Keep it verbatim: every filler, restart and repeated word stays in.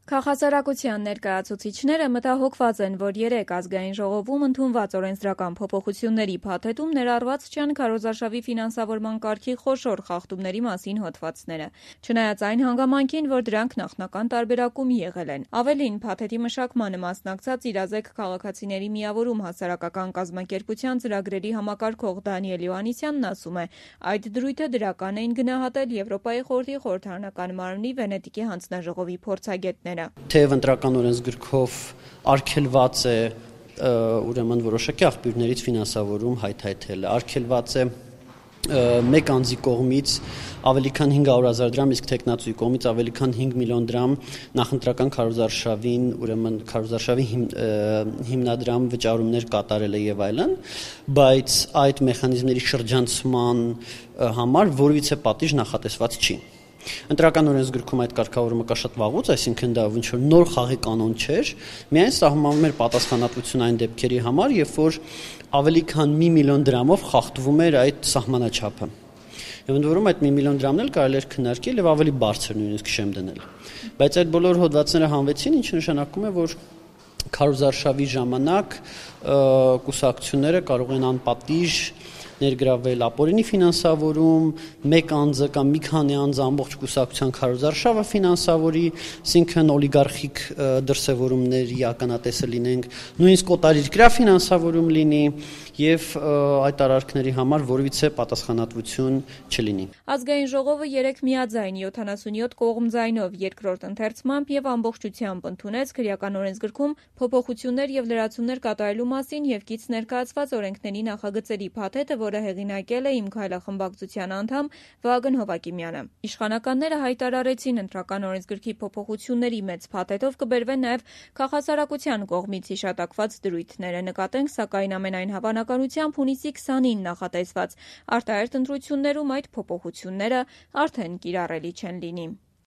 Քաղաքասարակության ներկայացուցիչները մտահոգված են, որ երեք ազգային ժողովում ընդունված օրենսդրական փոփոխությունների փաթեթում ներառված չեն քարոզարշավի ֆինանսավորման կարգի խոշոր խախտումների մասին հոդվածները, չնայած այն հանգամանքին, որ դրանք նախնական տարբերակում եղել են։ Ավելին, փաթեթի մշակմանը մասնակցած իրազեկ քաղաքացիների միավորում հասարակական կազմակերպության ծրագրերի համակարգող Դանիել Յոհաննիսյանն ասում է, այդ դրույթը դրական էին գնահատել Եվրոպայի խորհրդի խորհրդարանական մարմնի Վենետիկի հանձնաժողովի փորձագետները։ Թեև ընտրական օրենսգրքով արգելված է ուրեմն որոշակի աղբյուրներից ֆինանսավորում հայթայթելը, արգելված է մեկ անձի կողմից ավելի քան հինգ հարյուր հազար դրամ, իսկ թեկնածուի կողմից ավելի քան հինգ միլիոն դրամ նախընտրական քարոզարշավին, ուրեմն քարոզարշավի հիմնադրամ վճարումներ կատարելը եւ այլն, բայց այդ մեխանիզմների շրջանցման համար որևիցե պատիժ նախատեսված չի։ Ընտրական օրենսգրքում այդ կարգավորումը կա շատ վաղուց, այսինքն դա ինչ որ նոր խաղի կանոն չէր, միայն սահմանվում էր պատասխանատվություն այն դեպքերի համար, երբ որ ավելի քան մի միլիոն դրամով խախտվում էր այդ սահմանաչափը։ Եվ ընդ որում այդ մի միլիոն դրամն էլ կարելի էր քննարկել եւ ավելի բարձր նույնիսկ շեմ դնել։ Բայց այդ բոլոր հոդվածները հանվեցին, ինչը նշանակում է, որ քարոզարշավի ժամանակ կուսակցությունները կարող են անպատիժ ներգրավել ապօրինի ֆինանսավորում, մեկ անձը կամ մի քանի անձ ամբողջ կուսակցության քարոզարշավը ֆինանսավորի, այսինքն օլիգարխիկ դրսևորումների ականատեսը լինենք, նույնիսկ օտարերկրյա ֆինանսավորում լինի եւ այդ արարքների համար որևիցե պատասխանատվություն չլինի։ Ազգային ժողովը երեք միաձայն յոթանասունյոթ կողմ ձայնով երկրորդ ընթերցմամբ եւ ամբողջությամբ ընդունեց քրեական օրենսգրքում փոփոխություններ եւ լրացումներ կատարելու մասին եւ կից ներկայացված օրենքների նախագծերի փաթեթը, որը հեղինակել է Իմ քայլախմբակցության անդամ Վագն Հովակիմյանը։ Իշխանականները հայտարարեցին ընտրական օրենսգրքի փոփոխությունների մեծ փաթեթով կբերվեն նաեւ քաղաքասարակության կողմից հիշատակված դրույթները, նկատենք, սակայն ամենայն հավանականությամբ հունիսի քսանին նախատեսված արտահերթ ընտրություններում այդ փոփոխությունները արդեն կիրառելի չեն լինի։